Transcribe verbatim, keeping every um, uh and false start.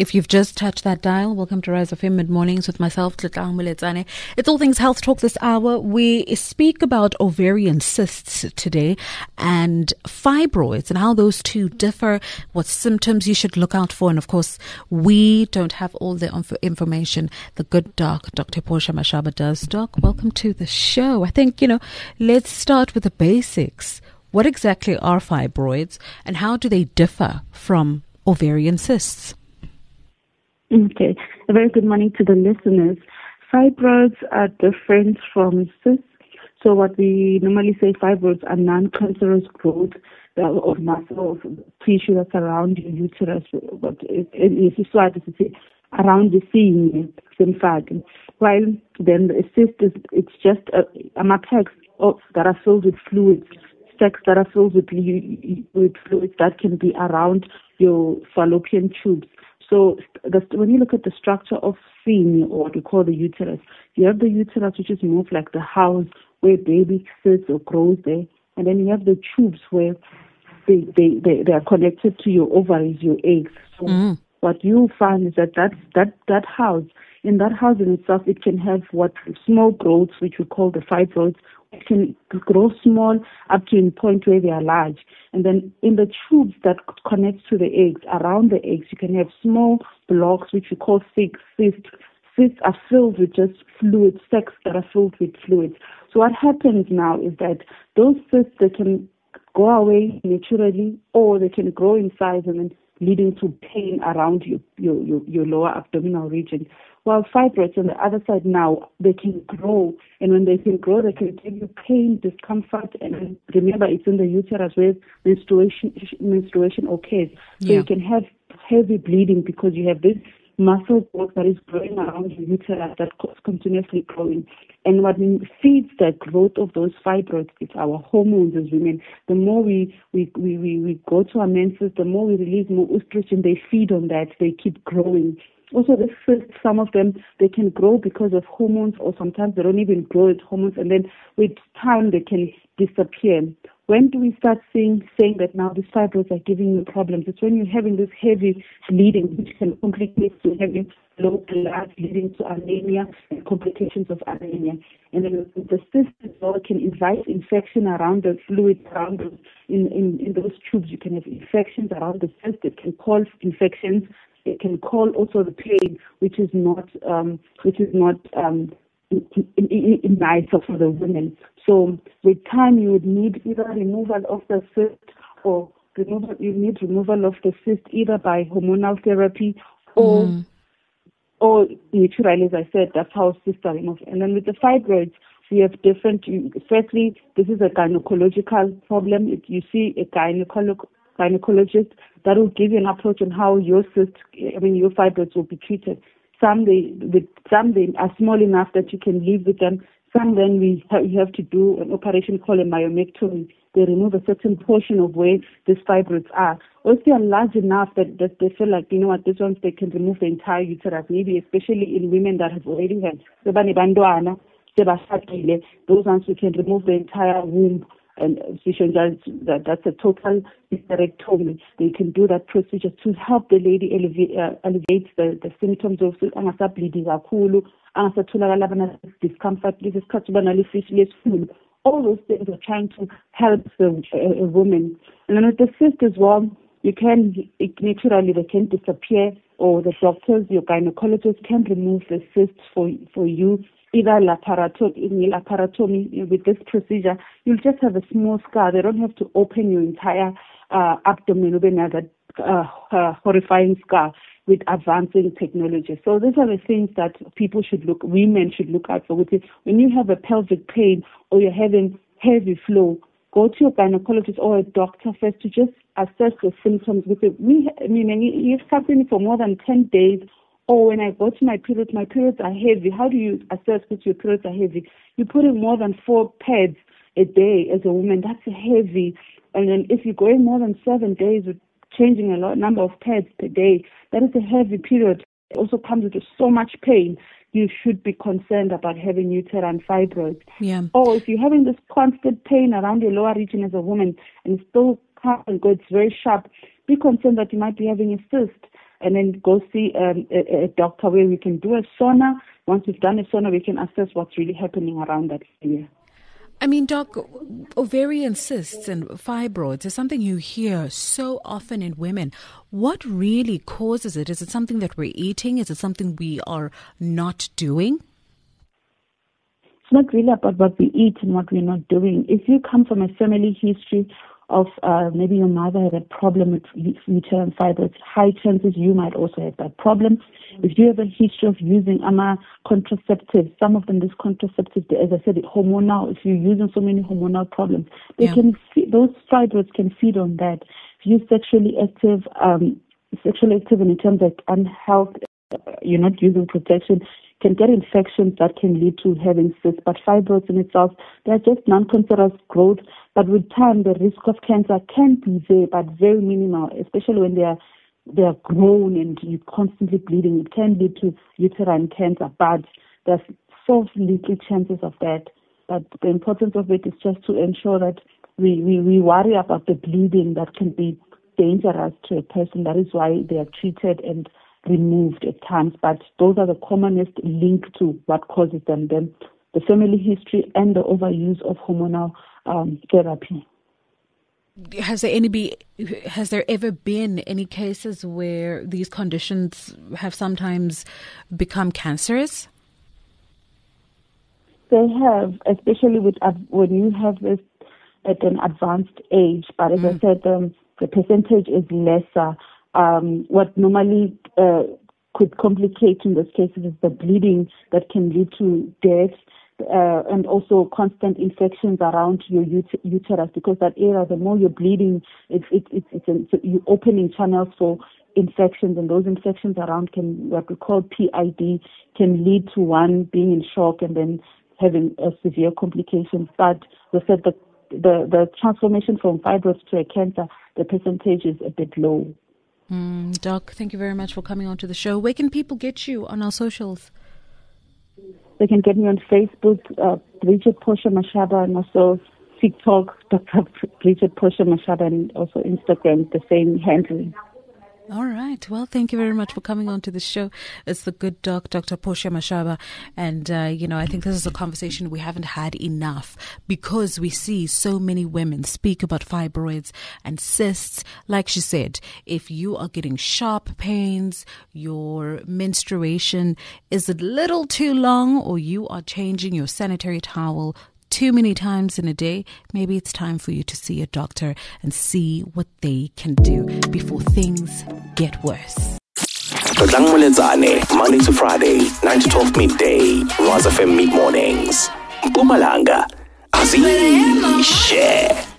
If you've just touched that dial, welcome to Rise F M Mid-Mornings with myself, Tlotlang Moletsane. It's all things health talk this hour. We speak about ovarian cysts today and fibroids and how those two differ, what symptoms you should look out for. And of course, we don't have all the inf- information. The good doc, Doctor Portia Mashaba, does. Doc, welcome to the show. I think, you know, let's start with the basics. What exactly are fibroids and how do they differ from ovarian cysts? Okay. A very good morning to the listeners. Fibroids are different from cysts. So what we normally say, fibroids are non-cancerous growth of muscle tissue that's around your uterus, but if you saw it, it's around the seam, while then the cyst is it's just a, a matrix of that are filled with fluids, sacs that are filled with, with fluids that can be around your fallopian tubes. So the, when you look at the structure of semen, or what we call the uterus, you have the uterus, which is more like the house where baby sits or grows there, and then you have the tubes where they they, they, they are connected to your ovaries, your eggs. So mm. what you find is that that, that that house, in that house in itself, it can have what small growths, which we call the fibroids. It can grow small up to a point where they are large. And then in the tubes that connect to the eggs, around the eggs, you can have small blocks, which we call cysts. Cysts are filled with just fluid, sacs that are filled with fluids. So what happens now is that those cysts, they can go away naturally, or they can grow in size and then leading to pain around your, your, your, your lower abdominal region. While fibroids on the other side now, they can grow, and when they can grow, they can give you pain, discomfort, and remember, it's in the uterus where menstruation menstruation occurs. So yeah. You can have heavy bleeding because you have this muscle growth that is growing around your uterus that's continuously growing. And what feeds the growth of those fibroids is our hormones as women. The more we, we, we, we, we go to our menses, the more we release more estrogen, they feed on that, they keep growing. Also, the cysts, some of them, they can grow because of hormones, or sometimes they don't even grow with hormones, and then with time they can disappear. When do we start seeing, saying that now these fibroids are giving you problems? It's when you're having this heavy bleeding, which can complicate to having low blood, leading to anemia and complications of anemia. And then the cyst as well can invite infection around the fluid, around those, in, in, in those tubes. You can have infections around the cyst. It can cause infections. It can call also the pain, which is not, um, which is not um, in, in, in nice for the women. So with time, you would need either removal of the cyst, or removal, you need removal of the cyst either by hormonal therapy or mm. or naturally, as I said, that's how cysts are removed. And then with the fibroids, we have different. Firstly, this is a gynecological problem. If you see a gynecologist. gynecologist that will give you an approach on how your cyst, I mean your fibroids will be treated. Some they, with some they are small enough that you can live with them. Some then we have, you have to do an operation called a myomectomy. They remove a certain portion of where these fibroids are. Or if they are large enough that, that they feel like, you know what, this ones they can remove the entire uterus. Maybe especially in women that have already had those ones we can remove the entire womb. And that that's a total hysterectomy. They can do that procedure to help the lady elevate, uh, elevate the, the symptoms of bleeding, discomfort, all those things are trying to help the a, a woman. And then with the cyst as well, you can naturally they can disappear, or the doctors, your gynecologist can remove the cysts for for you. Either laparotomy, laparotomy, with this procedure, you'll just have a small scar. They don't have to open your entire uh, abdomen with another uh, uh, horrifying scar with advancing technology. So these are the things that people should look, women should look out for. When you have a pelvic pain or you're having heavy flow, go to your gynecologist or a doctor first to just assess the symptoms. With it. Me, I mean, you've suffering for more than ten days. Or when I go to my periods, my periods are heavy. How do you assess that your periods are heavy? You put in more than four pads a day as a woman. That's heavy. And then if you're going more than seven days with changing a lot number of pads per day, that is a heavy period. It also comes with so much pain. You should be concerned about having uterine fibroids. Yeah. Or if you're having this constant pain around your lower region as a woman and it's still comes and goes, it's very sharp, be concerned that you might be having a cyst. and then go see um, a, a doctor where we can do a sauna. Once we've done a sauna, we can assess what's really happening around that area. I mean, Doc, ovarian cysts and fibroids is something you hear so often in women. What really causes it? Is it something that we're eating? Is it something we are not doing? It's not really about what we eat and what we're not doing. If you come from a family history of uh, maybe your mother had a problem with uterine fibroids, high chances you might also have that problem. If you have a history of using ama contraceptives, some of them these contraceptives, as I said, hormonal. If you're using so many hormonal problems, they yeah. can feed, those fibroids can feed on that. If you're sexually active, um, sexually active in terms of unhealth, you're not using protection, can get infections that can lead to having cysts. But fibroids in itself, they're just non-cancerous growth. But with time, the risk of cancer can be there, but very minimal, especially when they are they are grown and you're constantly bleeding. It can lead to uterine cancer, but there's so little chances of that. But the importance of it is just to ensure that we, we, we worry about the bleeding that can be dangerous to a person. That is why they are treated and removed at times. But those are the commonest link to what causes them. Then the family history and the overuse of hormonal um, therapy. Has there any be has there ever been any cases where these conditions have sometimes become cancerous? They have, especially with when you have this at an advanced age. But as mm. I said, um, the percentage is lesser. Um, what normally uh, could complicate in those cases is the bleeding that can lead to death. Uh, and also constant infections around your ut- uterus, because that area, the more you're bleeding, it's it, it, it's, it's you're opening channels for infections, and those infections around can, what we call P I D, can lead to one being in shock and then having a severe complications. But we said that the, the transformation from fibroids to a cancer, the percentage is a bit low. Mm, Doc, thank you very much for coming on to the show. Where can people get you on our socials? They can get me on Facebook, uh, Bridget Portia Mashaba, and also TikTok, Doctor Bridget Portia Mashaba, and also Instagram, the same handle. All right. Well, thank you very much for coming on to the show. It's the good doc, Doctor Portia Mashaba. And, uh, you know, I think this is a conversation we haven't had enough, because we see so many women speak about fibroids and cysts. Like she said, if you are getting sharp pains, your menstruation is a little too long, or you are changing your sanitary towel too many times in a day, maybe it's time for you to see a doctor and see what they can do before things get worse. Monday to Friday, nine to twelve midday, Rise F M Mid Mornings. Mpumalanga, Aziz, share.